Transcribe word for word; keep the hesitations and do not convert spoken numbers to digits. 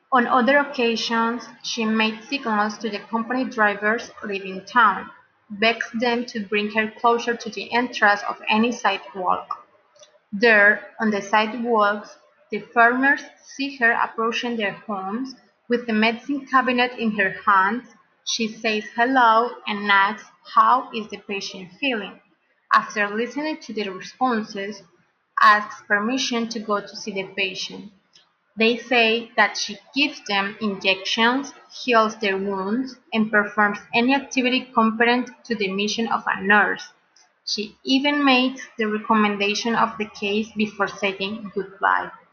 On other occasions, she made signals to the company drivers leaving town, begs them to bring her closer to the entrance of any sidewalk. There, on the sidewalks, the farmers see her approaching their homes with the medicine cabinet in her hands. She says hello and asks how is the patient feeling. After listening to the responses, asks permission to go to see the patient. They say that she gives them injections, heals their wounds, and performs any activity competent to the mission of a nurse. She even makes the recommendation of the case before saying goodbye.